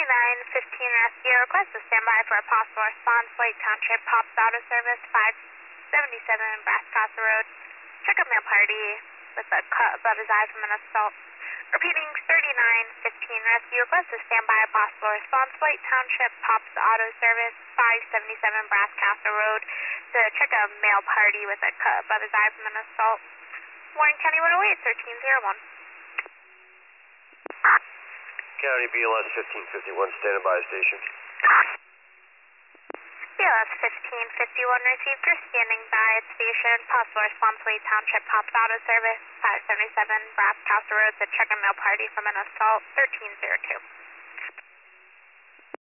rescue. Request to stand by for a possible response. Lake Township Pops Auto Service, 577 Brass Casa Road. Check up male party with a cut above his eye from an assault. Repeating, 3915 rescue. Request to stand by a possible response. Lake Township Pops Auto Service, 577 Brass Casa Road. To check a male party with a cut above his eye from an assault. Warren County 108, 1301. County BLS 1551, standing by station. BLS 1551 received. You're standing by at station. Possible response, Wade Township Pops Auto Service, 577 Brass Casa Road to check a male party from an assault, 1302.